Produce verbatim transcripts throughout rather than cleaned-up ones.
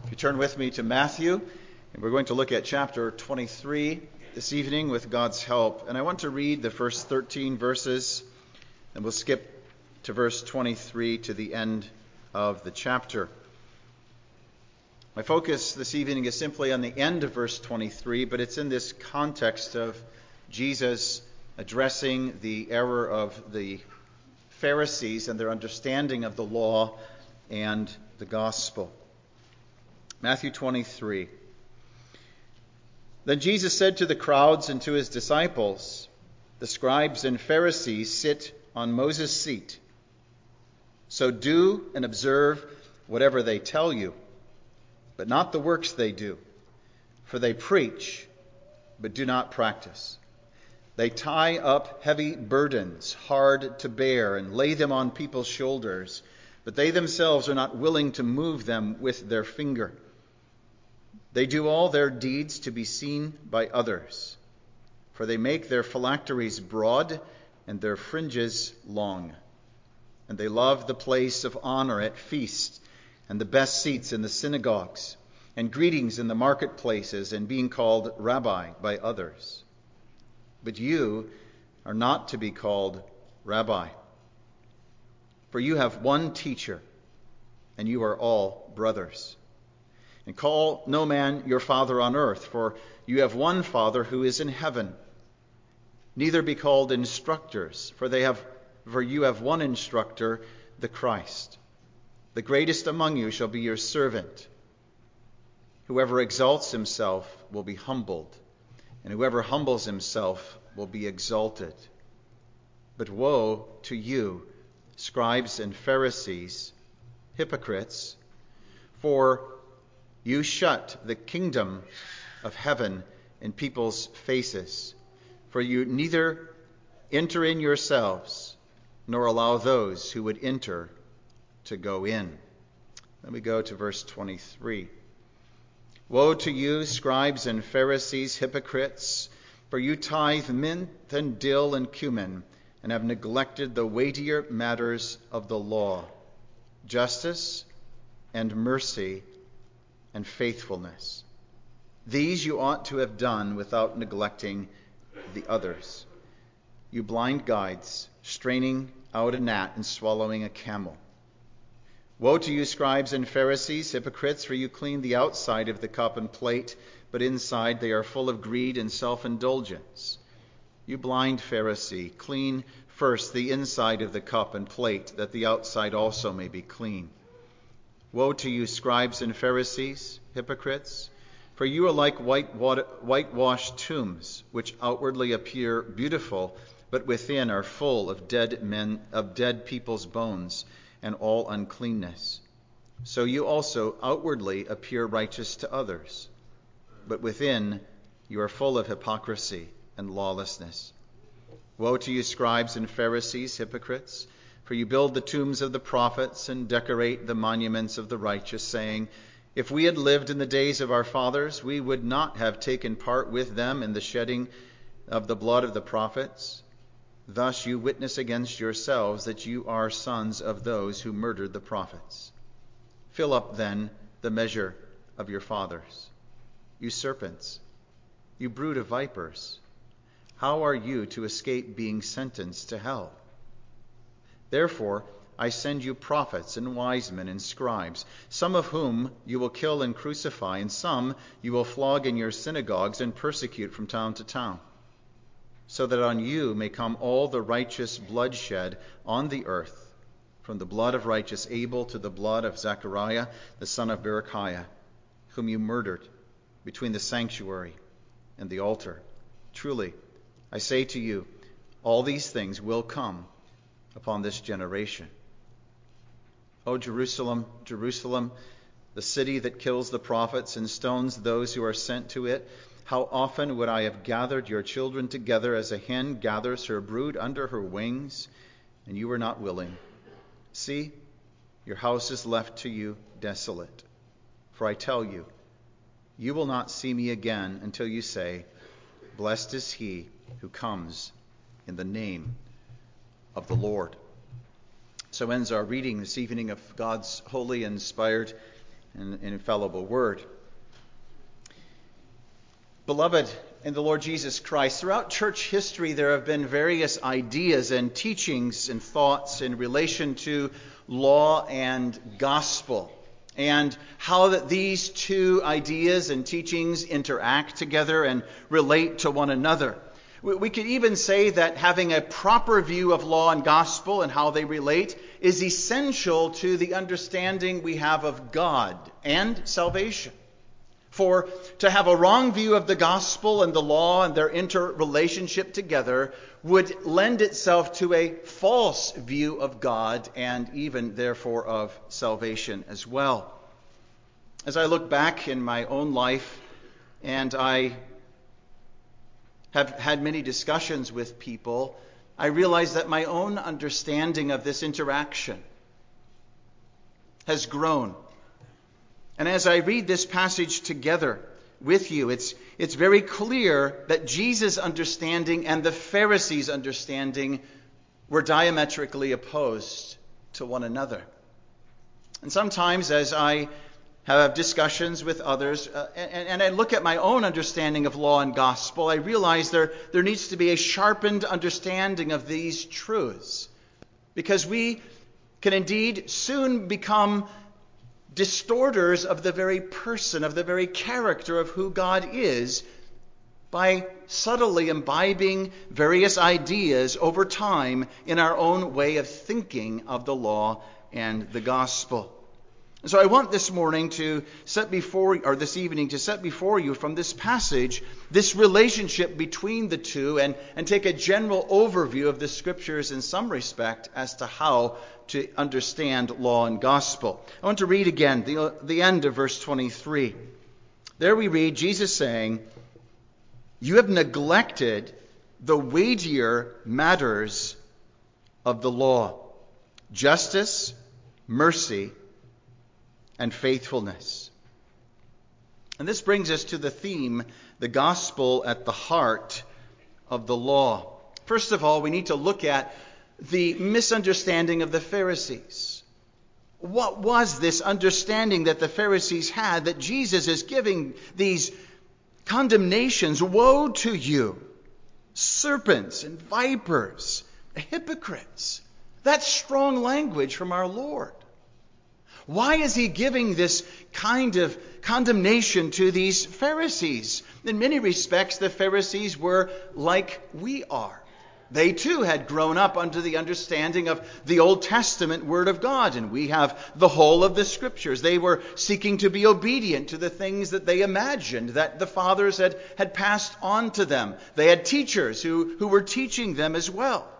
If you turn with me to Matthew, and we're going to look at chapter twenty-three this evening with God's help. And I want to read the first thirteen verses, and we'll skip to verse twenty-three to the end of the chapter. My focus this evening is simply on the end of verse twenty-three, but it's in this context of Jesus addressing the error of the Pharisees and their understanding of the law and the gospel. Matthew twenty-three. Then Jesus said to the crowds and to his disciples, "The scribes and Pharisees sit on Moses' seat. So do and observe whatever they tell you, but not the works they do. For they preach, but do not practice. They tie up heavy burdens, hard to bear, and lay them on people's shoulders, but they themselves are not willing to move them with their finger. They do all their deeds to be seen by others, for they make their phylacteries broad and their fringes long. And they love the place of honor at feasts and the best seats in the synagogues and greetings in the marketplaces and being called rabbi by others. But you are not to be called rabbi, for you have one teacher, and you are all brothers. And call no man your father on earth, for you have one Father who is in heaven. Neither be called instructors, for they have for you have one instructor, the Christ. The greatest among you shall be your servant. Whoever exalts himself will be humbled, and whoever humbles himself will be exalted. But woe to you, scribes and Pharisees, hypocrites, for you shut the kingdom of heaven in people's faces, for you neither enter in yourselves, nor allow those who would enter to go in." Then we go to verse twenty-three. Woe to you, scribes and Pharisees, hypocrites, for you tithe mint and dill and cumin, and have neglected the weightier matters of the law, justice and mercy and faithfulness. These you ought to have done without neglecting the others. You blind guides, straining out a gnat and swallowing a camel. Woe to you, scribes and Pharisees, hypocrites, for you clean the outside of the cup and plate, but inside they are full of greed and self-indulgence. You blind Pharisee, clean first the inside of the cup and plate, that the outside also may be clean. Woe to you, scribes and Pharisees, hypocrites, for you are like white water, whitewashed tombs, which outwardly appear beautiful, but within are full of dead men, of dead people's bones, and all uncleanness. So you also outwardly appear righteous to others, but within you are full of hypocrisy and lawlessness. Woe to you, scribes and Pharisees, hypocrites, for you build the tombs of the prophets and decorate the monuments of the righteous, saying, "If we had lived in the days of our fathers, we would not have taken part with them in the shedding of the blood of the prophets." Thus you witness against yourselves that you are sons of those who murdered the prophets. Fill up then the measure of your fathers. You serpents, you brood of vipers, how are you to escape being sentenced to hell? Therefore I send you prophets and wise men and scribes, some of whom you will kill and crucify, and some you will flog in your synagogues and persecute from town to town, so that on you may come all the righteous bloodshed on the earth, from the blood of righteous Abel to the blood of Zechariah, the son of Berechiah, whom you murdered between the sanctuary and the altar. Truly, I say to you, all these things will come upon this generation. O Jerusalem, Jerusalem, the city that kills the prophets and stones those who are sent to it, how often would I have gathered your children together as a hen gathers her brood under her wings, and you were not willing. See, your house is left to you desolate. For I tell you, you will not see me again until you say, "Blessed is he who comes in the name of the Lord." So ends our reading this evening of God's holy, inspired, and infallible word. Beloved in the Lord Jesus Christ, throughout church history there have been various ideas and teachings and thoughts in relation to law and gospel, and how that these two ideas and teachings interact together and relate to one another. We could even say that having a proper view of law and gospel and how they relate is essential to the understanding we have of God and salvation. For to have a wrong view of the gospel and the law and their interrelationship together would lend itself to a false view of God and even therefore of salvation as well. As I look back in my own life, and I have had many discussions with people, I realize that my own understanding of this interaction has grown. And as I read this passage together with you, it's, it's very clear that Jesus' understanding and the Pharisees' understanding were diametrically opposed to one another. And sometimes as I have discussions with others, uh, and, and I look at my own understanding of law and gospel, I realize there, there needs to be a sharpened understanding of these truths. Because we can indeed soon become distorters of the very person, of the very character of who God is, by subtly imbibing various ideas over time in our own way of thinking of the law and the gospel. So I want this morning to set before, or this evening to set before you from this passage, this relationship between the two, and, and take a general overview of the Scriptures in some respect as to how to understand law and gospel. I want to read again the, the end of verse twenty-three. There we read Jesus saying, "You have neglected the weightier matters of the law, justice, mercy, and faithfulness." And this brings us to the theme, the gospel at the heart of the law. First of all, we need to look at the misunderstanding of the Pharisees. What was this understanding that the Pharisees had that Jesus is giving these condemnations? Woe to you, serpents and vipers, hypocrites. That's strong language from our Lord. Why is he giving this kind of condemnation to these Pharisees? In many respects, the Pharisees were like we are. They too had grown up under the understanding of the Old Testament Word of God, and we have the whole of the Scriptures. They were seeking to be obedient to the things that they imagined that the fathers had, had passed on to them. They had teachers who, who were teaching them as well.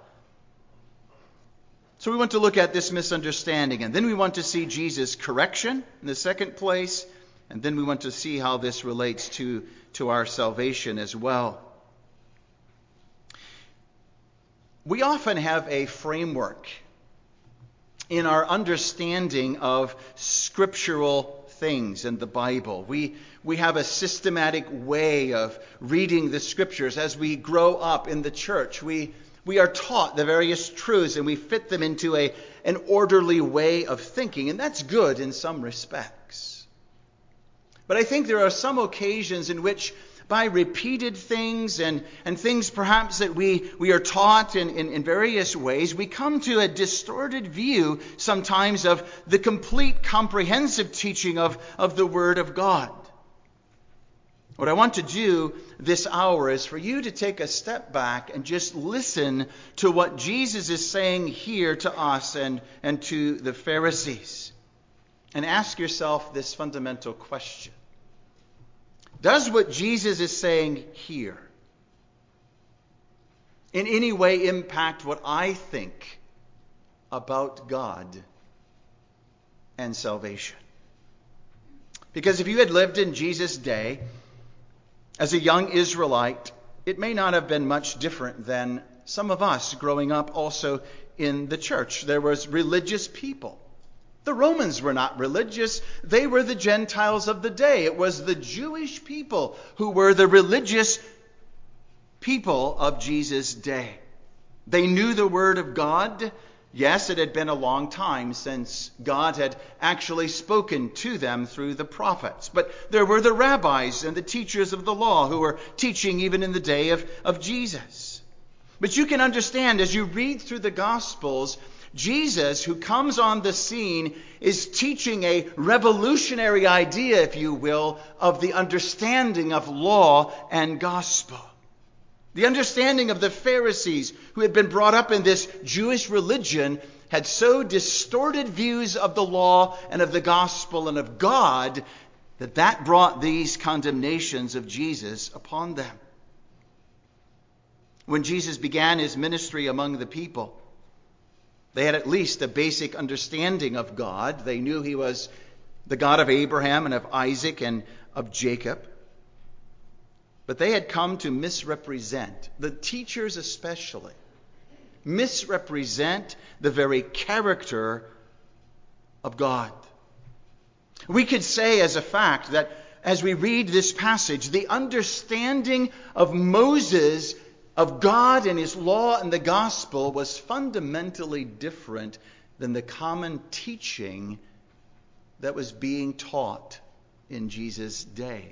So we want to look at this misunderstanding, and then we want to see Jesus' correction in the second place, and then we want to see how this relates to, to our salvation as well. We often have a framework in our understanding of scriptural things in the Bible. We, we have a systematic way of reading the Scriptures as we grow up in the church. We We are taught the various truths and we fit them into a, an orderly way of thinking, and that's good in some respects. But I think there are some occasions in which by repeated things and, and things perhaps that we, we are taught in, in, in various ways, we come to a distorted view sometimes of the complete comprehensive teaching of, of the Word of God. What I want to do this hour is for you to take a step back and just listen to what Jesus is saying here to us and, and to the Pharisees. And ask yourself this fundamental question. Does what Jesus is saying here in any way impact what I think about God and salvation? Because if you had lived in Jesus' day, as a young Israelite, it may not have been much different than some of us growing up also in the church. There was religious people. The Romans were not religious. They were the Gentiles of the day. It was the Jewish people who were the religious people of Jesus' day. They knew the Word of God. Yes, it had been a long time since God had actually spoken to them through the prophets. But there were the rabbis and the teachers of the law who were teaching even in the day of, of Jesus. But you can understand as you read through the Gospels, Jesus, who comes on the scene, is teaching a revolutionary idea, if you will, of the understanding of law and gospel. The understanding of the Pharisees, who had been brought up in this Jewish religion, had so distorted views of the law and of the gospel and of God that that brought these condemnations of Jesus upon them. When Jesus began his ministry among the people, they had at least a basic understanding of God. They knew he was the God of Abraham and of Isaac and of Jacob. But they had come to misrepresent, the teachers especially, misrepresent the very character of God. We could say as a fact that as we read this passage, the understanding of Moses, of God and his law and the gospel, was fundamentally different than the common teaching that was being taught in Jesus' day.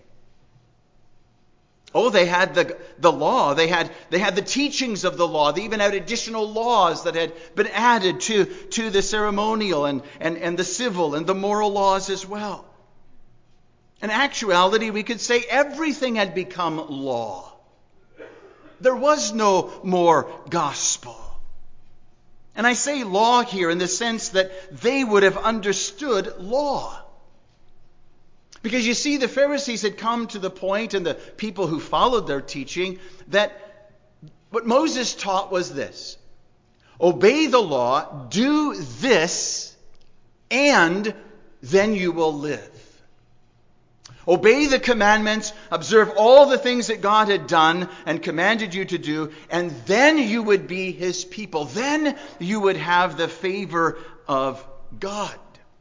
Oh, they had the, the law. They had, they had the teachings of the law. They even had additional laws that had been added to, to the ceremonial and, and, and the civil and the moral laws as well. In actuality, we could say everything had become law. There was no more gospel. And I say law here in the sense that they would have understood law. Because you see, the Pharisees had come to the point, and the people who followed their teaching, that what Moses taught was this: obey the law, do this, and then you will live. Obey the commandments, observe all the things that God had done and commanded you to do, and then you would be his people. Then you would have the favor of God.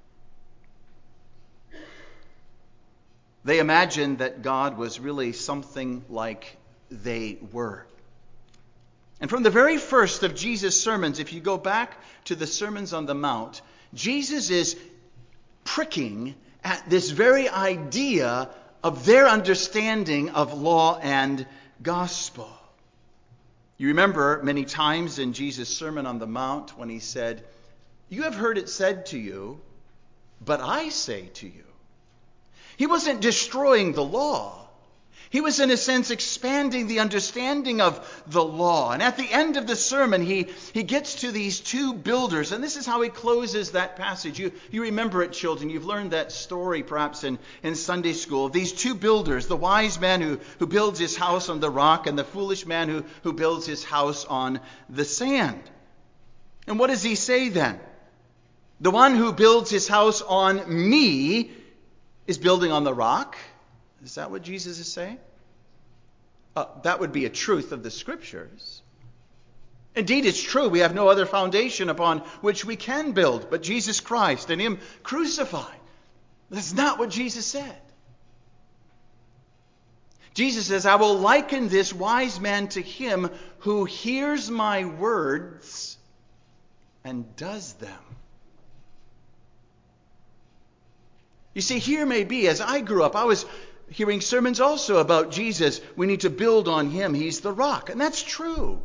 They imagined that God was really something like they were. And from the very first of Jesus' sermons, if you go back to the Sermons on the Mount, Jesus is pricking at this very idea of their understanding of law and gospel. You remember many times in Jesus' Sermon on the Mount when he said, "You have heard it said to you, but I say to you." He wasn't destroying the law. He was, in a sense, expanding the understanding of the law. And at the end of the sermon, he, he gets to these two builders. And this is how he closes that passage. You, you remember it, children. You've learned that story, perhaps, in, in Sunday school. These two builders, the wise man who, who builds his house on the rock and the foolish man who, who builds his house on the sand. And what does he say then? The one who builds his house on me is building on the rock. Is that what Jesus is saying? Uh, that would be a truth of the Scriptures. Indeed, it's true. We have no other foundation upon which we can build but Jesus Christ and him crucified. That's not what Jesus said. Jesus says, "I will liken this wise man to him who hears my words and does them." You see, here may be, as I grew up, I was hearing sermons also about Jesus. We need to build on him. He's the rock. And that's true.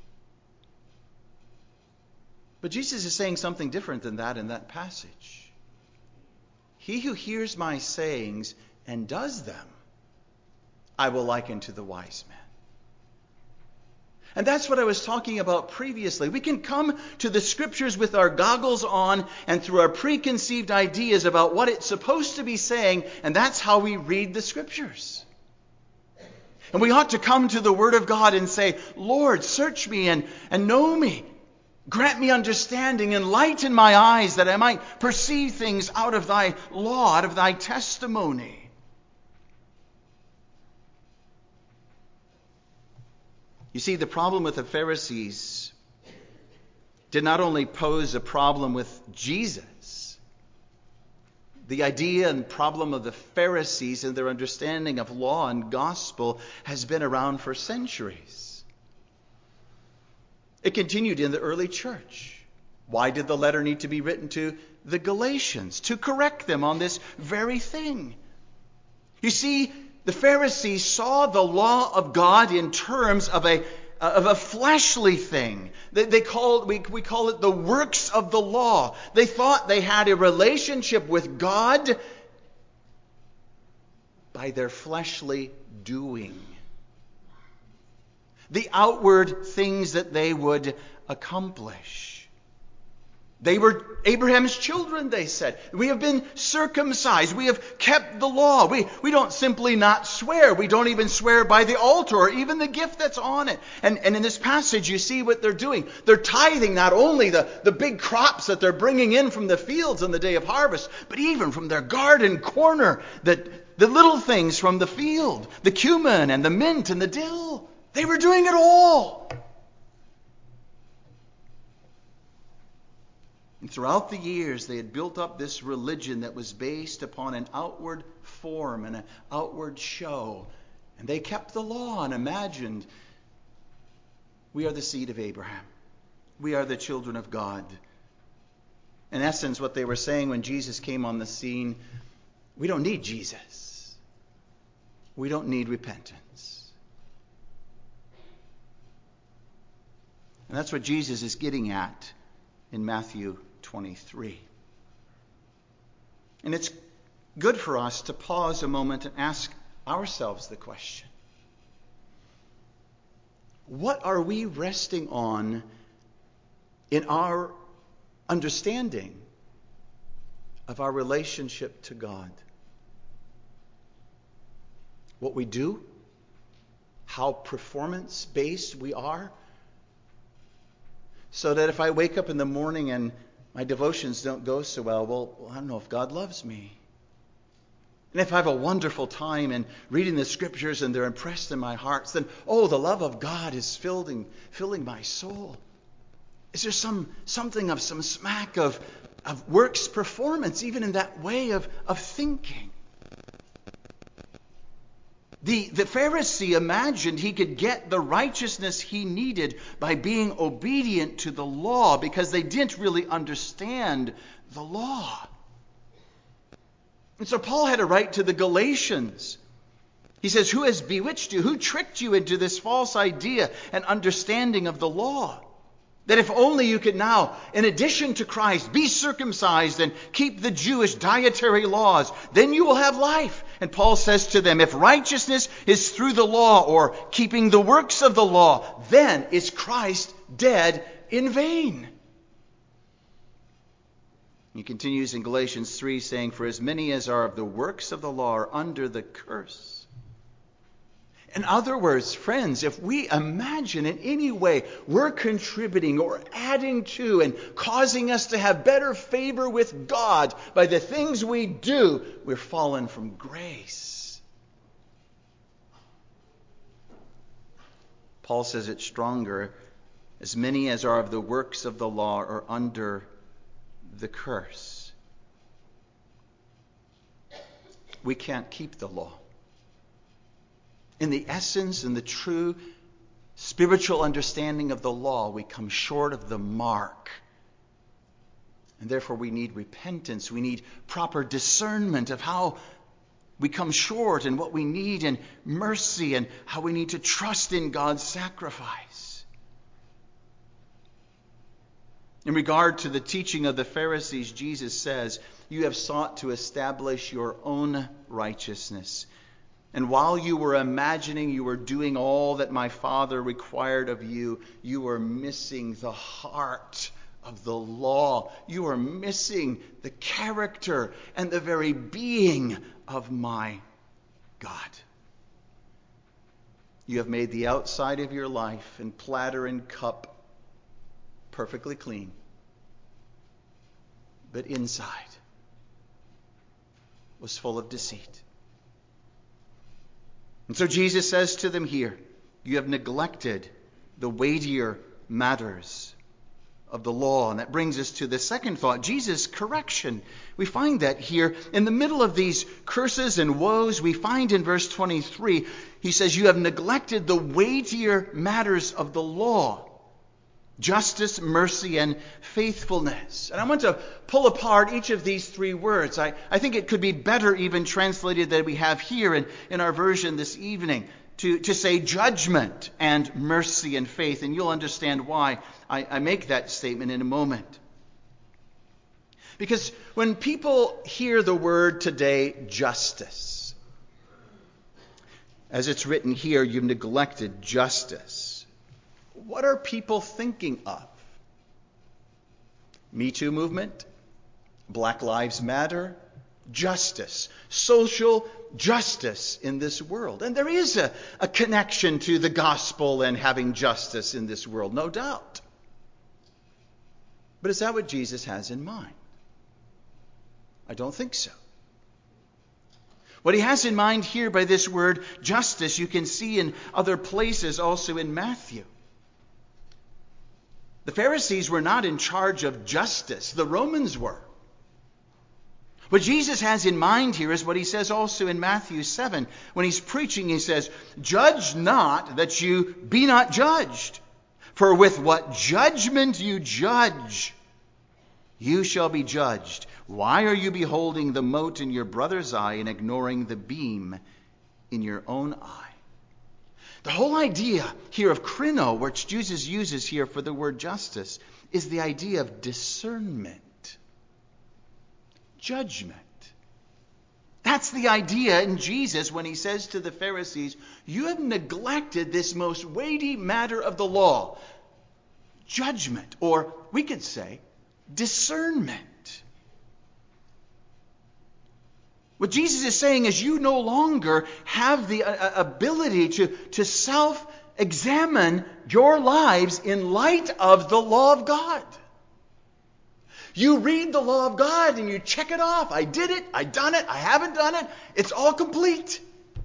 But Jesus is saying something different than that in that passage. He who hears my sayings and does them, I will liken to the wise man. And that's what I was talking about previously. We can come to the Scriptures with our goggles on and through our preconceived ideas about what it's supposed to be saying, and that's how we read the Scriptures. And we ought to come to the Word of God and say, "Lord, search me and, and know me. Grant me understanding, enlighten my eyes that I might perceive things out of thy law, out of thy testimony." You see, the problem with the Pharisees did not only pose a problem with Jesus. The idea and problem of the Pharisees and their understanding of law and gospel has been around for centuries. It continued in the early church. Why did the letter need to be written to the Galatians? To correct them on this very thing. You see, the Pharisees saw the law of God in terms of a of a fleshly thing. They, they call we we call it the works of the law. They thought they had a relationship with God by their fleshly doing. The outward things that they would accomplish. They were Abraham's children, they said. We have been circumcised. We have kept the law. We, we don't simply not swear. We don't even swear by the altar or even the gift that's on it. And, and in this passage, you see what they're doing. They're tithing not only the, the big crops that they're bringing in from the fields on the day of harvest, but even from their garden corner, the, the little things from the field, the cumin and the mint and the dill. They were doing it all. And throughout the years, they had built up this religion that was based upon an outward form and an outward show. And they kept the law and imagined, we are the seed of Abraham. We are the children of God. In essence, what they were saying when Jesus came on the scene, we don't need Jesus. We don't need repentance. And that's what Jesus is getting at in Matthew twenty-three. And it's good for us to pause a moment and ask ourselves the question. What are we resting on in our understanding of our relationship to God? What we do? How performance-based we are? So that if I wake up in the morning and my devotions don't go so well, well, I don't know if God loves me. And if I have a wonderful time in reading the scriptures and they're impressed in my hearts, then, oh, the love of God is filling, filling my soul. Is there some something of some smack of, of works performance, even in that way of, of thinking? The, the Pharisee imagined he could get the righteousness he needed by being obedient to the law because they didn't really understand the law. And so Paul had to write to the Galatians. He says, who has bewitched you? Who tricked you into this false idea and understanding of the law? That if only you could now, in addition to Christ, be circumcised and keep the Jewish dietary laws, then you will have life. And Paul says to them, if righteousness is through the law or keeping the works of the law, then is Christ dead in vain. He continues in Galatians three saying, for as many as are of the works of the law are under the curse. In other words, friends, if we imagine in any way we're contributing or adding to and causing us to have better favor with God by the things we do, we're fallen from grace. Paul says it stronger. As many as are of the works of the law are under the curse. We can't keep the law. In the essence and the true spiritual understanding of the law, we come short of the mark. And therefore we need repentance. We need proper discernment of how we come short and what we need in mercy and how we need to trust in God's sacrifice. In regard to the teaching of the Pharisees, Jesus says, you have sought to establish your own righteousness. And while you were imagining you were doing all that my Father required of you, you were missing the heart of the law. You are missing the character and the very being of my God. You have made the outside of your life and platter and cup perfectly clean, but inside was full of deceit. And so Jesus says to them here, you have neglected the weightier matters of the law. And that brings us to the second thought, Jesus' correction. We find that here in the middle of these curses and woes, we find in verse twenty-three, he says, you have neglected the weightier matters of the law. Justice, mercy, and faithfulness. And I want to pull apart each of these three words. I, I think it could be better even translated than we have here in, in our version this evening, to, to say judgment and mercy and faith. And you'll understand why I, I make that statement in a moment. Because when people hear the word today, justice, as it's written here, you've neglected justice. What are people thinking of? Me Too movement? Black Lives Matter? Justice. Social justice in this world. And there is a, a connection to the gospel and having justice in this world, no doubt. But is that what Jesus has in mind? I don't think so. What he has in mind here by this word justice, you can see in other places, also in Matthew. The Pharisees were not in charge of justice. The Romans were. What Jesus has in mind here is what he says also in Matthew seven. When he's preaching, he says, "Judge not that you be not judged. For with what judgment you judge, you shall be judged. Why are you beholding the mote in your brother's eye and ignoring the beam in your own eye?" The whole idea here of krino, which Jesus uses here for the word justice, is the idea of discernment, judgment. That's the idea in Jesus when he says to the Pharisees, "You have neglected this most weighty matter of the law, judgment," or we could say discernment. What Jesus is saying is you no longer have the uh, ability to, to self-examine your lives in light of the law of God. You read the law of God and you check it off. I did it, I done it, I haven't done it. It's all complete.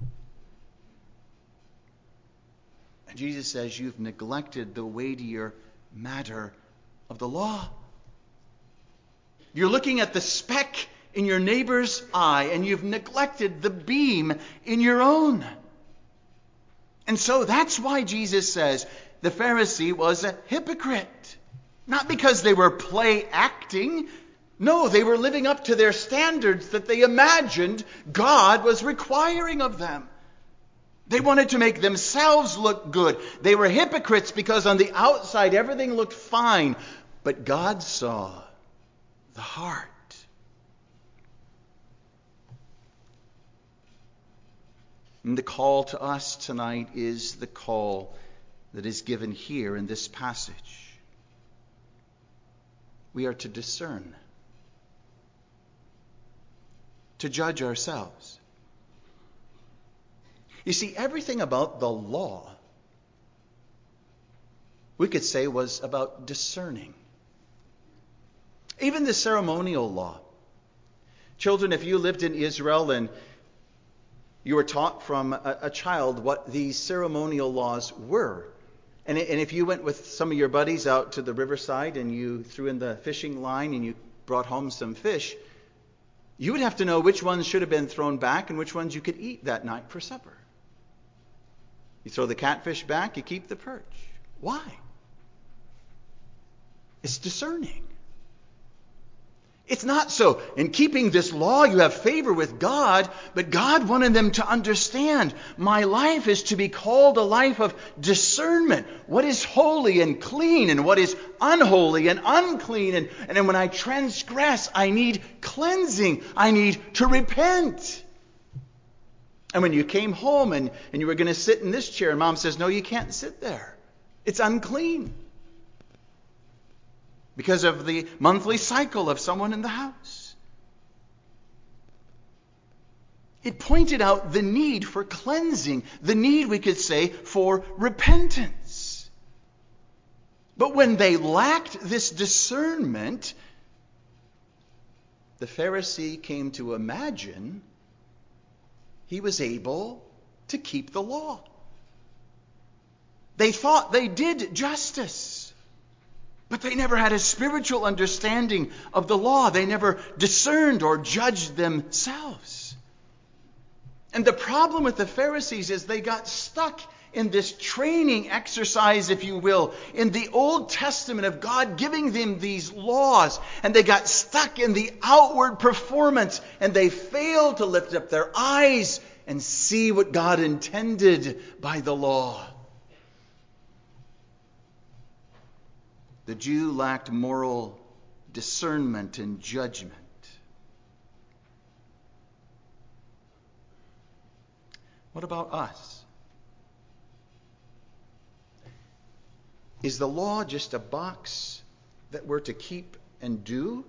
And Jesus says you've neglected the weightier matter of the law. You're looking at the speck in your neighbor's eye, and you've neglected the beam in your own. And so that's why Jesus says the Pharisee was a hypocrite. Not because they were play acting. No, they were living up to their standards that they imagined God was requiring of them. They wanted to make themselves look good. They were hypocrites because on the outside everything looked fine. But God saw the heart. And the call to us tonight is the call that is given here in this passage. We are to discern, to judge ourselves. You see, everything about the law, we could say, was about discerning. Even the ceremonial law. Children, if you lived in Israel and you were taught from a, a child what these ceremonial laws were. And, and if you went with some of your buddies out to the riverside and you threw in the fishing line and you brought home some fish, you would have to know which ones should have been thrown back and which ones you could eat that night for supper. You throw the catfish back, you keep the perch. Why? It's discerning. It's not so, in keeping this law, you have favor with God, but God wanted them to understand, my life is to be called a life of discernment. What is holy and clean, and what is unholy and unclean. And, and then when I transgress, I need cleansing. I need to repent. And when you came home and, and you were going to sit in this chair, and Mom says, no, you can't sit there. It's unclean. Because of the monthly cycle of someone in the house. It pointed out the need for cleansing, the need, we could say, for repentance. But when they lacked this discernment, the Pharisee came to imagine he was able to keep the law. They thought they did justice. But they never had a spiritual understanding of the law. They never discerned or judged themselves. And the problem with the Pharisees is they got stuck in this training exercise, if you will, in the Old Testament of God giving them these laws, and they got stuck in the outward performance, and they failed to lift up their eyes and see what God intended by the law. The Jew lacked moral discernment and judgment. What about us? Is the law just a box that we're to keep and do?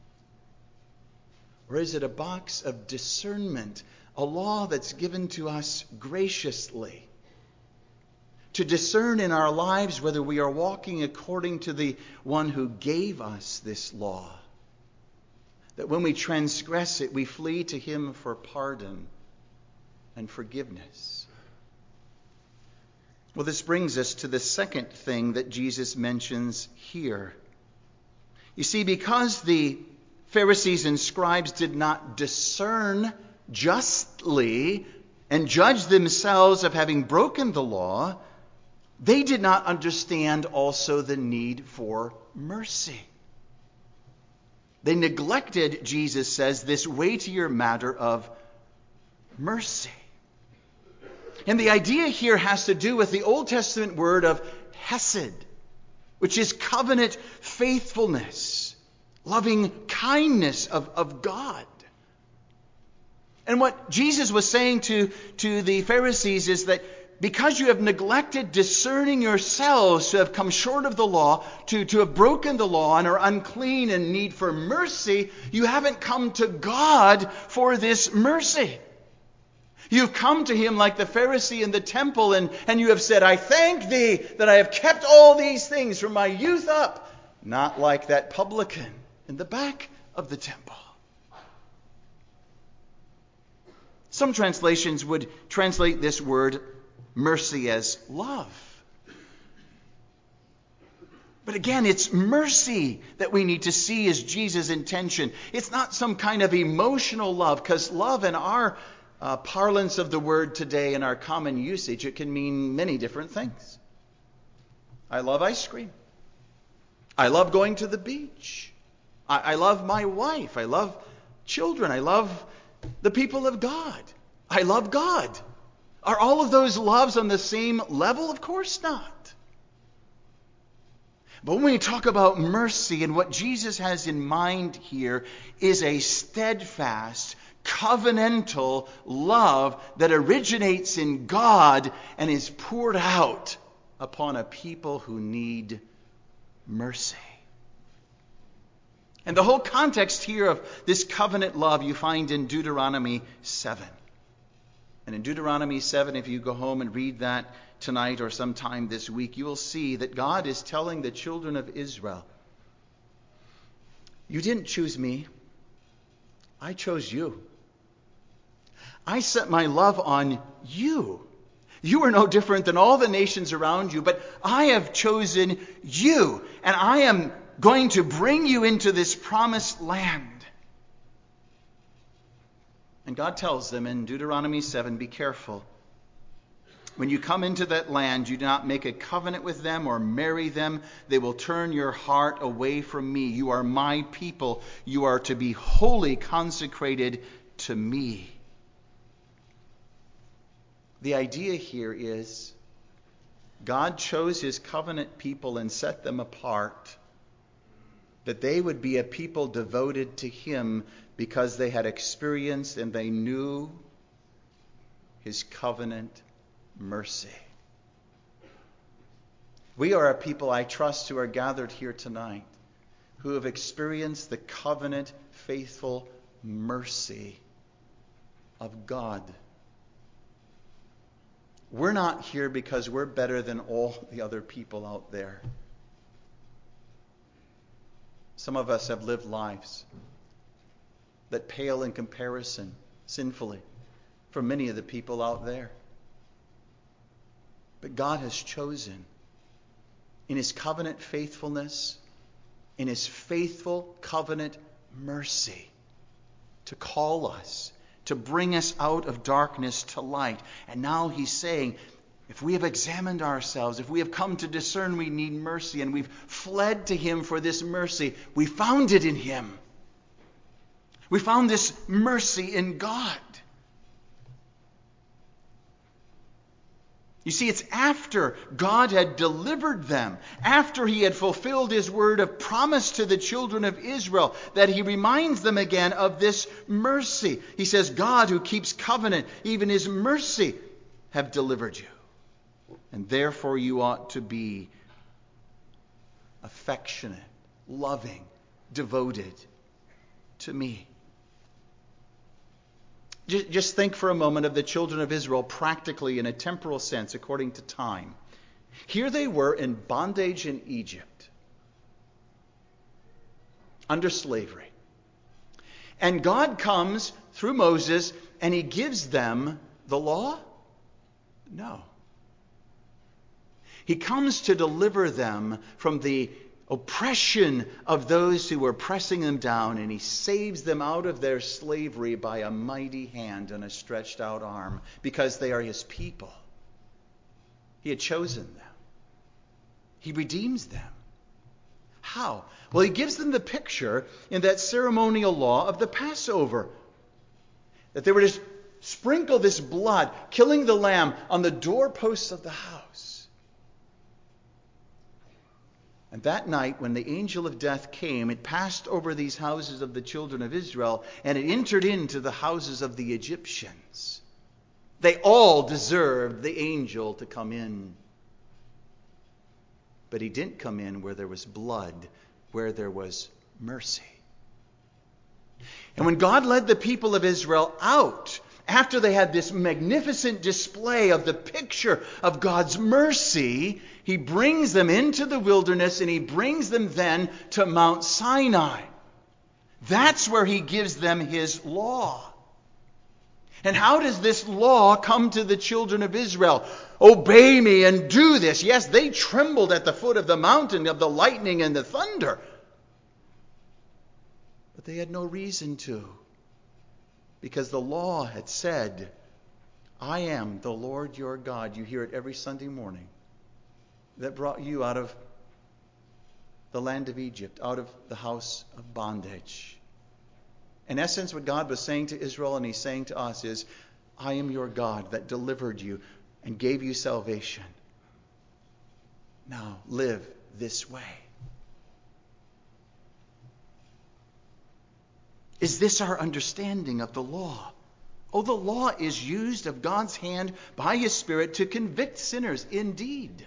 Or is it a box of discernment, a law that's given to us graciously, to discern in our lives whether we are walking according to the one who gave us this law? That when we transgress it, we flee to him for pardon and forgiveness. Well, this brings us to the second thing that Jesus mentions here. You see, because the Pharisees and scribes did not discern justly and judge themselves of having broken the law, they did not understand also the need for mercy. They neglected, Jesus says, this weightier matter of mercy. And the idea here has to do with the Old Testament word of hesed, which is covenant faithfulness, loving kindness of, of God. And what Jesus was saying to, to the Pharisees is that because you have neglected discerning yourselves to have come short of the law, to, to have broken the law and are unclean and need for mercy, you haven't come to God for this mercy. You've come to him like the Pharisee in the temple, and, and you have said, I thank thee that I have kept all these things from my youth up. Not like that publican in the back of the temple. Some translations would translate this word mercy as love. But again, it's mercy that we need to see as Jesus' intention. It's not some kind of emotional love, because love in our uh, parlance of the word today, in our common usage, it can mean many different things. I love ice cream. I love going to the beach. I, I love my wife. I love children. I love the people of God. I love God. Are all of those loves on the same level? Of course not. But when we talk about mercy, and what Jesus has in mind here is a steadfast, covenantal love that originates in God and is poured out upon a people who need mercy. And the whole context here of this covenant love you find in Deuteronomy seven. And in Deuteronomy seven, if you go home and read that tonight or sometime this week, you will see that God is telling the children of Israel, you didn't choose me. I chose you. I set my love on you. You are no different than all the nations around you, but I have chosen you, and I am going to bring you into this promised land. And God tells them in Deuteronomy seven, be careful. When you come into that land, you do not make a covenant with them or marry them. They will turn your heart away from me. You are my people. You are to be wholly consecrated to me. The idea here is God chose his covenant people and set them apart, that they would be a people devoted to him because they had experienced and they knew his covenant mercy. We are a people, I trust, who are gathered here tonight, who have experienced the covenant faithful mercy of God. We're not here because we're better than all the other people out there. Some of us have lived lives that pale in comparison, sinfully, for many of the people out there. But God has chosen, in his covenant faithfulness, in his faithful covenant mercy, to call us, to bring us out of darkness to light. And now he's saying, if we have examined ourselves, if we have come to discern we need mercy and we've fled to Him for this mercy, we found it in Him. We found this mercy in God. You see, it's after God had delivered them, after He had fulfilled His word of promise to the children of Israel, that He reminds them again of this mercy. He says, God who keeps covenant, even His mercy, have delivered you. And therefore you ought to be affectionate, loving, devoted to me. Just think for a moment of the children of Israel practically in a temporal sense, according to time. Here they were in bondage in Egypt, under slavery. And God comes through Moses and He gives them the law? No. He comes to deliver them from the oppression of those who were pressing them down, and He saves them out of their slavery by a mighty hand and a stretched out arm, because they are His people. He had chosen them. He redeems them. How? Well, He gives them the picture in that ceremonial law of the Passover, that they were to sprinkle this blood, killing the lamb, on the doorposts of the house. And that night, when the angel of death came, it passed over these houses of the children of Israel, and it entered into the houses of the Egyptians. They all deserved the angel to come in. But he didn't come in where there was blood, where there was mercy. And when God led the people of Israel out, after they had this magnificent display of the picture of God's mercy, He brings them into the wilderness, and He brings them then to Mount Sinai. That's where He gives them His law. And how does this law come to the children of Israel? Obey me and do this. Yes, they trembled at the foot of the mountain of the lightning and the thunder. But they had no reason to. Because the law had said, I am the Lord your God. You hear it every Sunday morning. That brought you out of the land of Egypt, out of the house of bondage. In essence, what God was saying to Israel and He's saying to us is, I am your God that delivered you and gave you salvation. Now live this way. Is this our understanding of the law? Oh, the law is used of God's hand by His Spirit to convict sinners, indeed.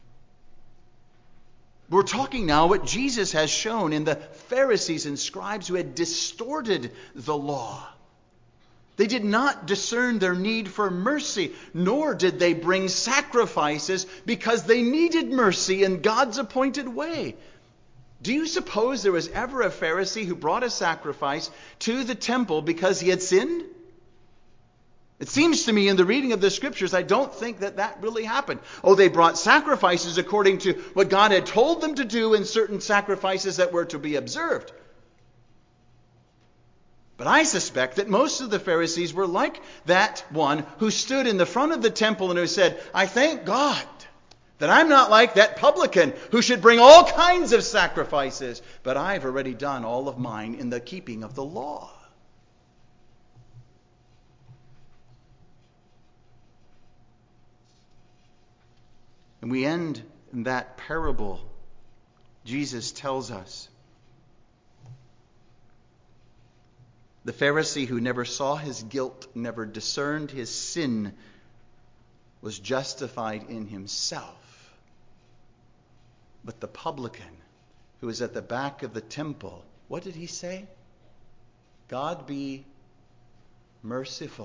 We're talking now what Jesus has shown in the Pharisees and scribes who had distorted the law. They did not discern their need for mercy, nor did they bring sacrifices because they needed mercy in God's appointed way. Do you suppose there was ever a Pharisee who brought a sacrifice to the temple because he had sinned? It seems to me in the reading of the Scriptures, I don't think that that really happened. Oh, they brought sacrifices according to what God had told them to do, and certain sacrifices that were to be observed. But I suspect that most of the Pharisees were like that one who stood in the front of the temple and who said, I thank God that I'm not like that publican who should bring all kinds of sacrifices, but I've already done all of mine in the keeping of the law. And we end in that parable. Jesus tells us, the Pharisee who never saw his guilt, never discerned his sin, was justified in himself. But the publican who was at the back of the temple, what did he say? God be merciful.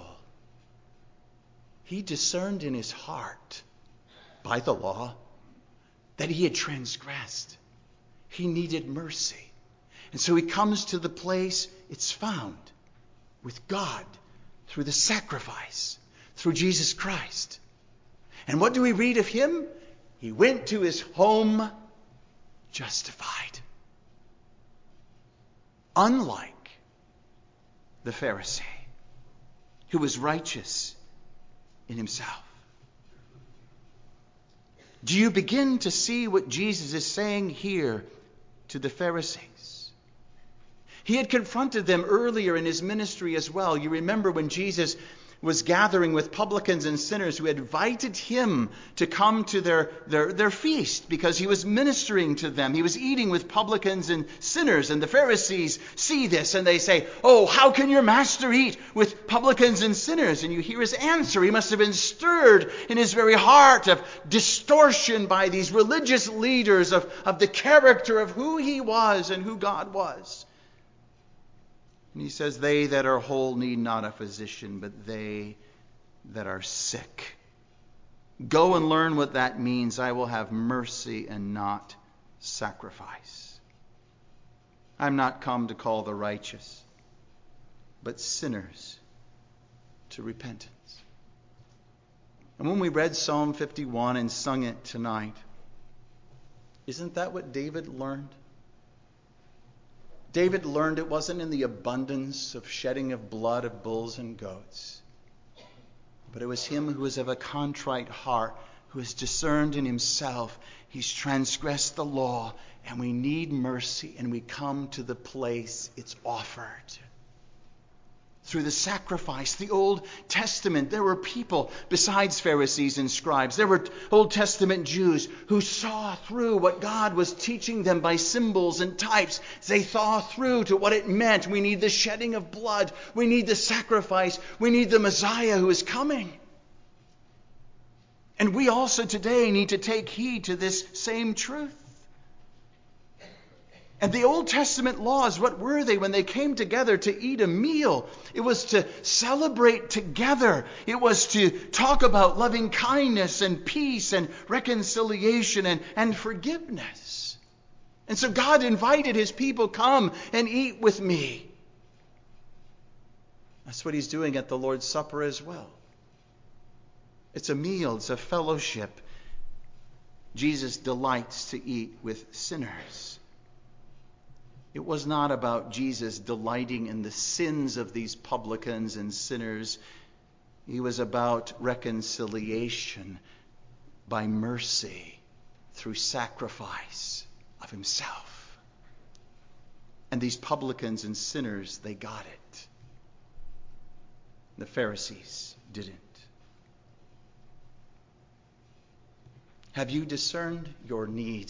He discerned in his heart, by the law, that he had transgressed. He needed mercy. And so he comes to the place it's found with God through the sacrifice, through Jesus Christ. And what do we read of him? He went to his home justified. Unlike the Pharisee, who was righteous in himself. Do you begin to see what Jesus is saying here to the Pharisees? He had confronted them earlier in his ministry as well. You remember when Jesus was gathering with publicans and sinners who had invited him to come to their, their, their feast because he was ministering to them. He was eating with publicans and sinners, and the Pharisees see this and they say, "Oh, how can your master eat with publicans and sinners?" And you hear his answer. He must have been stirred in his very heart of distortion by these religious leaders of, of the character of who he was and who God was. And he says, "They that are whole need not a physician, but they that are sick. Go and learn what that means. I will have mercy and not sacrifice. I'm not come to call the righteous, but sinners to repentance." And when we read Psalm fifty-one and sung it tonight, isn't that what David learned? David learned it wasn't in the abundance of shedding of blood of bulls and goats, but it was him who was of a contrite heart, who has discerned in himself he's transgressed the law, and we need mercy, and we come to the place it's offered. Through the sacrifice, the Old Testament, there were people besides Pharisees and scribes. There were Old Testament Jews who saw through what God was teaching them by symbols and types. They saw through to what it meant. We need the shedding of blood. We need the sacrifice. We need the Messiah who is coming. And we also today need to take heed to this same truth. And the Old Testament laws, what were they when they came together to eat a meal? It was to celebrate together. It was to talk about loving kindness and peace and reconciliation and, and forgiveness. And so God invited his people, "Come and eat with me." That's what he's doing at the Lord's Supper as well. It's a meal, it's a fellowship. Jesus delights to eat with sinners. It was not about Jesus delighting in the sins of these publicans and sinners. He was about reconciliation by mercy through sacrifice of himself. And these publicans and sinners, they got it. The Pharisees didn't. Have you discerned your need?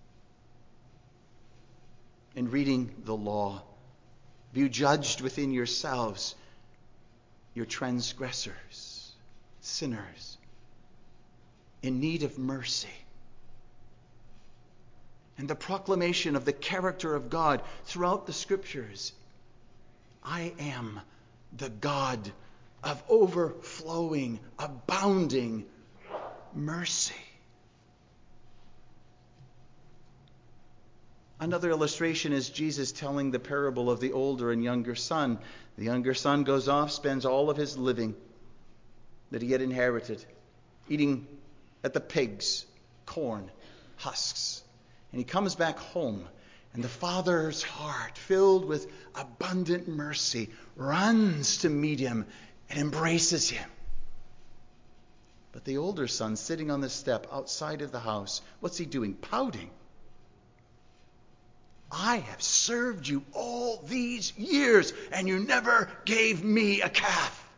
In reading the law, have you judged within yourselves your transgressors, sinners, in need of mercy? And the proclamation of the character of God throughout the Scriptures. I am the God of overflowing, abounding mercy. Another illustration is Jesus telling the parable of the older and younger son. The younger son goes off, spends all of his living that he had inherited, eating at the pigs, corn, husks. And he comes back home, and the father's heart, filled with abundant mercy, runs to meet him and embraces him. But the older son, sitting on the step outside of the house, what's he doing? Pouting. I have served you all these years, and you never gave me a calf.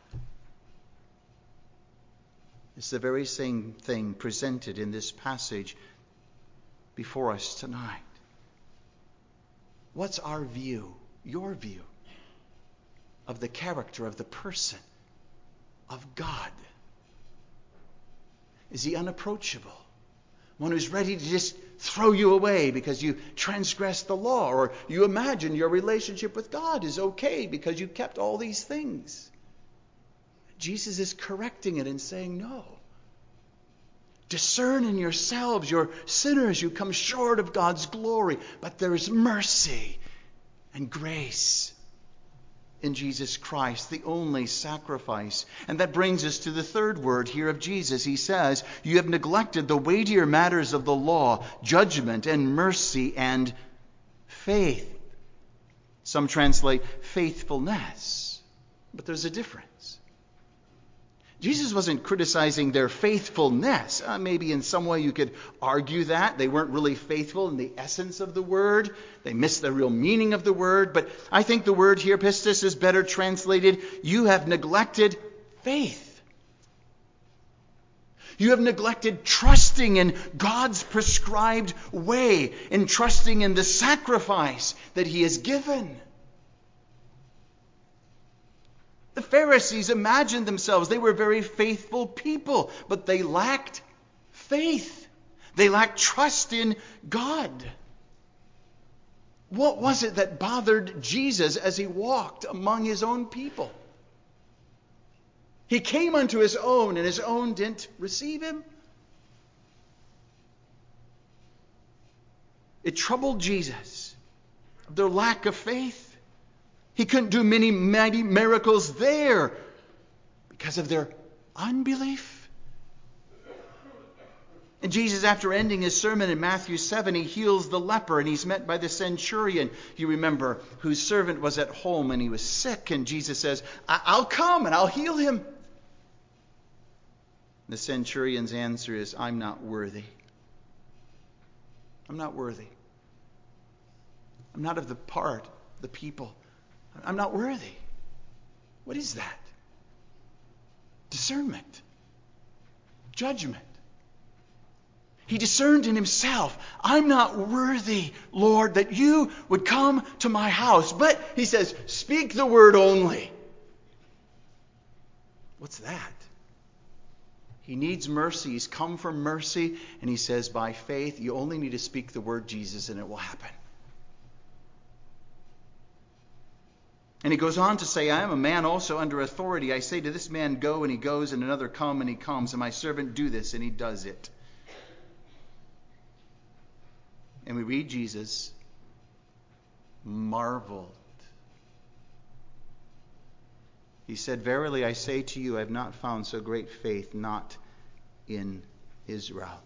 It's the very same thing presented in this passage before us tonight. What's our view, your view, of the character of the person of God? Is he unapproachable? One who's ready to just throw you away because you transgressed the law, or you imagine your relationship with God is okay because you kept all these things. Jesus is correcting it and saying, no. Discern in yourselves, you're sinners, you come short of God's glory, but there is mercy and grace in Jesus Christ, the only sacrifice. And that brings us to the third word here of Jesus. He says, you have neglected the weightier matters of the law, judgment and mercy and faith. Some translate faithfulness, but there's a difference. Jesus wasn't criticizing their faithfulness. Uh, maybe in some way you could argue that. They weren't really faithful in the essence of the word. They missed the real meaning of the word. But I think the word here, pistis, is better translated, you have neglected faith. You have neglected trusting in God's prescribed way and trusting in the sacrifice that He has given. The Pharisees imagined themselves, they were very faithful people, but they lacked faith. They lacked trust in God. What was it that bothered Jesus as He walked among His own people? He came unto His own, and His own didn't receive Him. It troubled Jesus, their lack of faith. He couldn't do many mighty miracles there because of their unbelief. And Jesus, after ending His sermon in Matthew seven, He heals the leper, and He's met by the centurion, you remember, whose servant was at home and he was sick. And Jesus says, I'll come and I'll heal him. The centurion's answer is, I'm not worthy. I'm not worthy. I'm not of the part, the people. I'm not worthy. What is that? Discernment. Judgment. He discerned in himself, I'm not worthy, Lord, that you would come to my house. But, he says, speak the word only. What's that? He needs mercy. He's come for mercy. And he says, by faith, you only need to speak the word Jesus and it will happen. And he goes on to say, I am a man also under authority. I say to this man, go, and he goes, and another, come, and he comes. And my servant, do this, and he does it. And we read Jesus marveled. He said, verily I say to you, I have not found so great faith, not in Israel.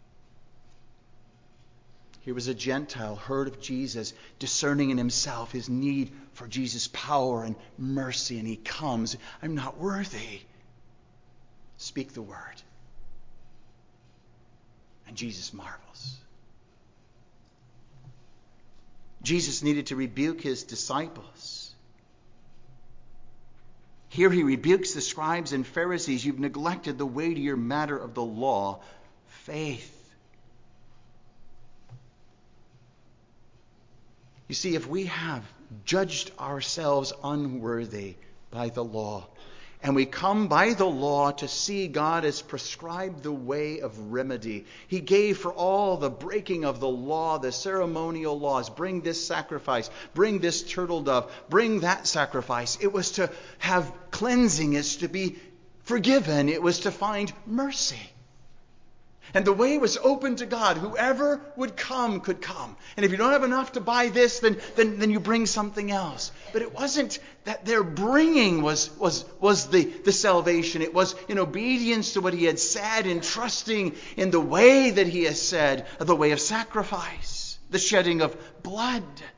Here was a Gentile, heard of Jesus, discerning in himself his need for Jesus' power and mercy, and he comes. I'm not worthy. Speak the word. And Jesus marvels. Jesus needed to rebuke his disciples. Here he rebukes the scribes and Pharisees. You've neglected the weightier matter of the law, faith. You see, if we have judged ourselves unworthy by the law, and we come by the law to see God has prescribed the way of remedy. He gave for all the breaking of the law, the ceremonial laws. Bring this sacrifice. Bring this turtle dove. Bring that sacrifice. It was to have cleansing. It's to be forgiven. It was to find mercy. And the way was open to God. Whoever would come could come. And if you don't have enough to buy this, then, then, then you bring something else. But it wasn't that their bringing was, was, was the, the salvation. It was in obedience to what he had said and trusting in the way that he has said, the way of sacrifice, the shedding of blood.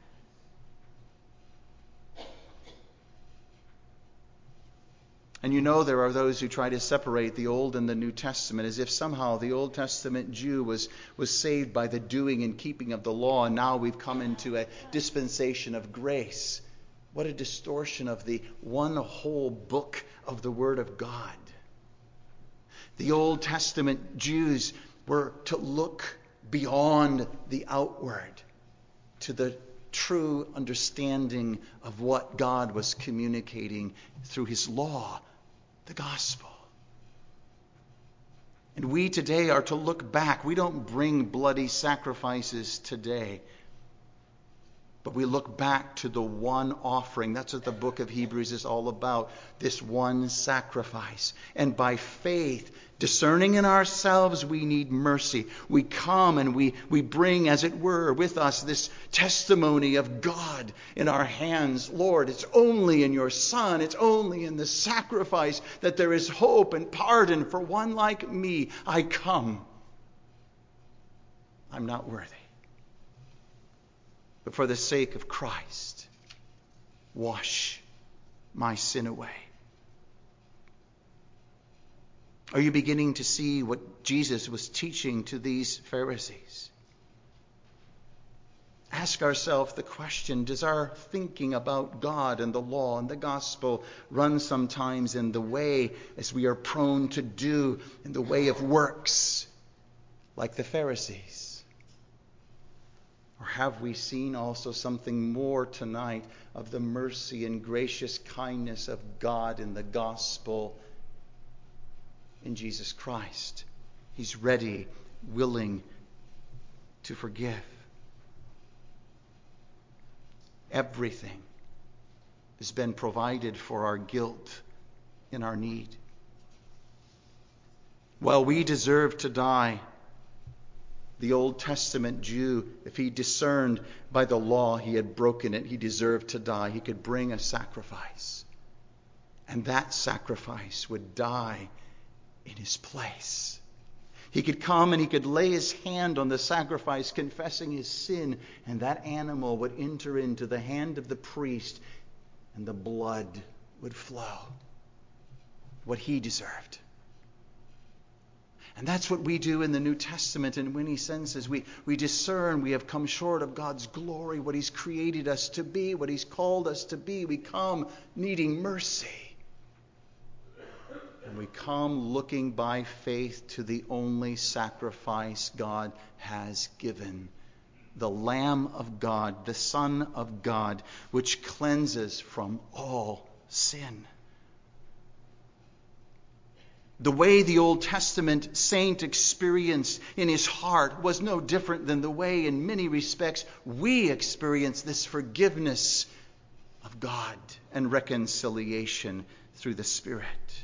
And you know there are those who try to separate the Old and the New Testament as if somehow the Old Testament Jew was, was saved by the doing and keeping of the law, and now we've come into a dispensation of grace. What a distortion of the one whole book of the Word of God. The Old Testament Jews were to look beyond the outward to the true understanding of what God was communicating through his law, the gospel. And we today are to look back. We don't bring bloody sacrifices today, but we look back to the one offering. That's what the book of Hebrews is all about, this one sacrifice. And by faith, discerning in ourselves we need mercy, we come and we, we bring, as it were, with us this testimony of God in our hands. Lord, it's only in your Son, it's only in the sacrifice that there is hope and pardon for one like me. I come. I'm not worthy. But for the sake of Christ, wash my sin away. Are you beginning to see what Jesus was teaching to these Pharisees? Ask ourselves the question, does our thinking about God and the law and the gospel run sometimes in the way, as we are prone to do, in the way of works, like the Pharisees? Or have we seen also something more tonight of the mercy and gracious kindness of God in the gospel in Jesus Christ? He's ready, willing to forgive. Everything has been provided for our guilt and our need. While we deserve to die, the Old Testament Jew, if he discerned by the law he had broken it, he deserved to die. He could bring a sacrifice, and that sacrifice would die in his place. He could come and he could lay his hand on the sacrifice, confessing his sin, and that animal would enter into the hand of the priest, and the blood would flow. What he deserved. And that's what we do in the New Testament in many senses. We, we discern we have come short of God's glory, what he's created us to be, what he's called us to be. We come needing mercy. And we come looking by faith to the only sacrifice God has given, the Lamb of God, the Son of God, which cleanses from all sin. The way the Old Testament saint experienced in his heart was no different than the way, in many respects, we experience this forgiveness of God and reconciliation through the Spirit.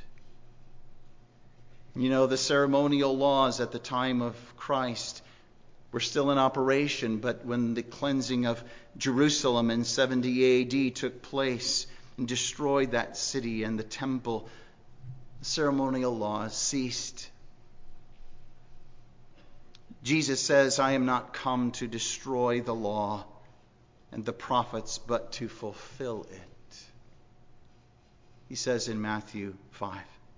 You know, the ceremonial laws at the time of Christ were still in operation, but when the cleansing of Jerusalem in seventy A D took place and destroyed that city and the temple, the ceremonial laws ceased. Jesus says, I am not come to destroy the law and the prophets, but to fulfill it. He says in Matthew five.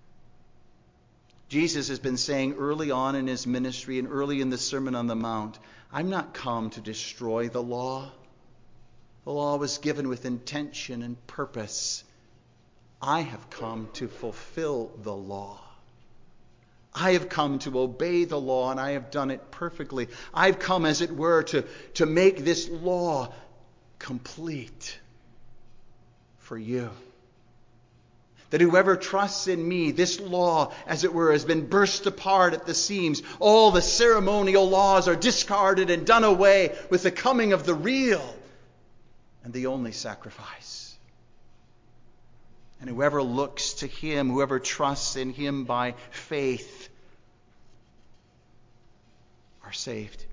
Jesus has been saying early on in his ministry and early in the Sermon on the Mount, I'm not come to destroy the law. The law was given with intention and purpose. I have come to fulfill the law. I have come to obey the law, and I have done it perfectly. I've come, as it were, to, to make this law complete for you. That whoever trusts in me, this law, as it were, has been burst apart at the seams. All the ceremonial laws are discarded and done away with the coming of the real and the only sacrifice. And whoever looks to him, whoever trusts in him by faith, are saved.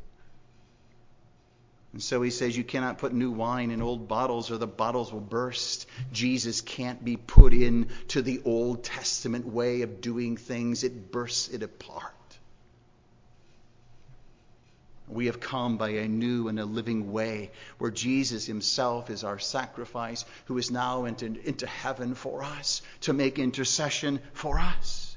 And so he says you cannot put new wine in old bottles or the bottles will burst. Jesus can't be put into the Old Testament way of doing things. It bursts it apart. We have come by a new and a living way where Jesus himself is our sacrifice, who is now entered into heaven for us to make intercession for us.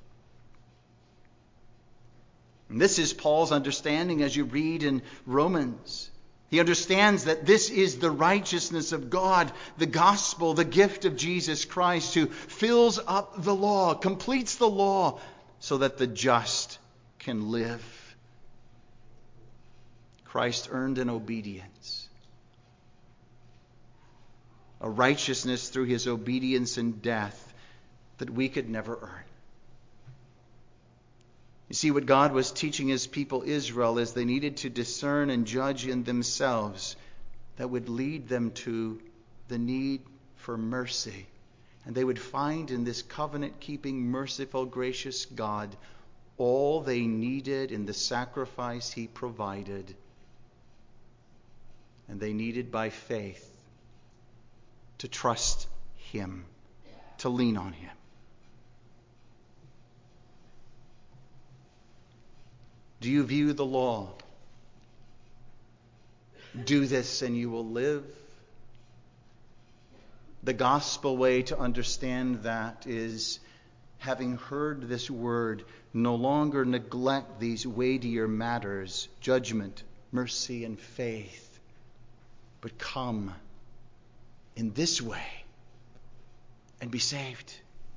And this is Paul's understanding as you read in Romans. He understands that this is the righteousness of God, the gospel, the gift of Jesus Christ, who fills up the law, completes the law, so that the just can live. Christ earned an obedience, a righteousness through his obedience and death that we could never earn. You see, what God was teaching his people Israel is they needed to discern and judge in themselves that would lead them to the need for mercy. And they would find in this covenant-keeping, merciful, gracious God all they needed in the sacrifice he provided. And they needed by faith to trust him, to lean on him. Do you view the law? Do this and you will live. The gospel way to understand that is having heard this word, no longer neglect these weightier matters, judgment, mercy, and faith, but come in this way and be saved.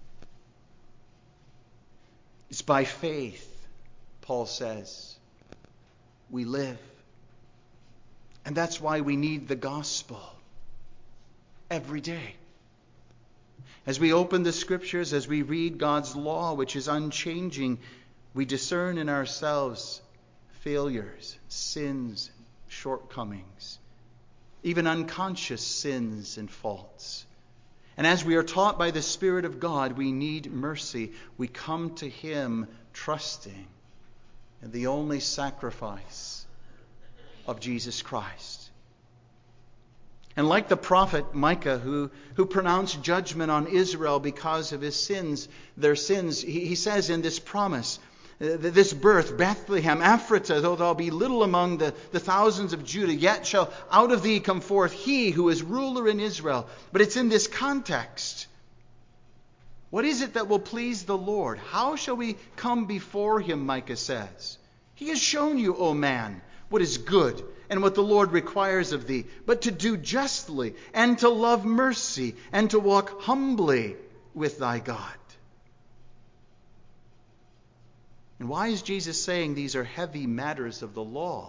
It's by faith, Paul says, we live. And that's why we need the gospel every day. As we open the scriptures, as we read God's law, which is unchanging, we discern in ourselves failures, sins, shortcomings, even unconscious sins and faults. And as we are taught by the Spirit of God, we need mercy. We come to Him trusting in the only sacrifice of Jesus Christ. And like the prophet Micah, who, who pronounced judgment on Israel because of his sins, their sins, he, he says in this promise, this birth, Bethlehem, Ephratah, though thou be little among the, the thousands of Judah, yet shall out of thee come forth he who is ruler in Israel. But it's in this context. What is it that will please the Lord? How shall we come before him, Micah says? He has shown you, O man, what is good and what the Lord requires of thee, but to do justly and to love mercy and to walk humbly with thy God. And why is Jesus saying these are heavy matters of the law?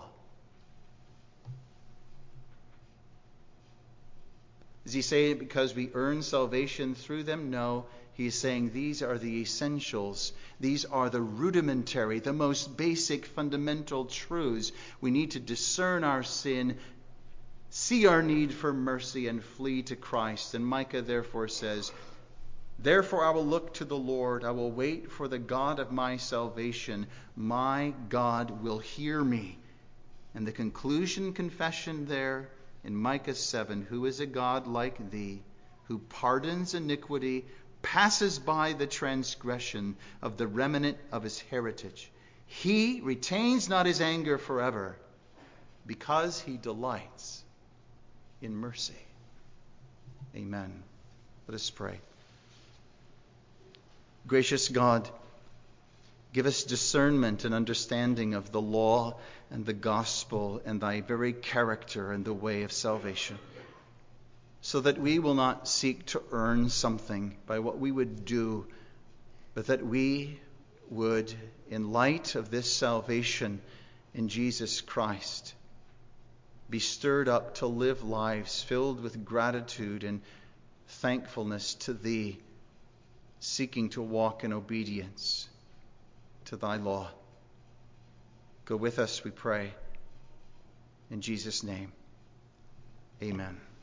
Does he say it because we earn salvation through them? No. He's saying these are the essentials. These are the rudimentary, the most basic, fundamental truths. We need to discern our sin, see our need for mercy, and flee to Christ. And Micah therefore says, therefore I will look to the Lord. I will wait for the God of my salvation. My God will hear me. And the conclusion confession there in Micah seven, who is a God like thee, who pardons iniquity, passes by the transgression of the remnant of his heritage. He retains not his anger forever, because he delights in mercy. Amen. Let us pray. Gracious God, give us discernment and understanding of the law and the gospel and thy very character and the way of salvation, so that we will not seek to earn something by what we would do, but that we would, in light of this salvation in Jesus Christ, be stirred up to live lives filled with gratitude and thankfulness to thee, seeking to walk in obedience to thy law. Go with us, we pray. In Jesus' name, amen.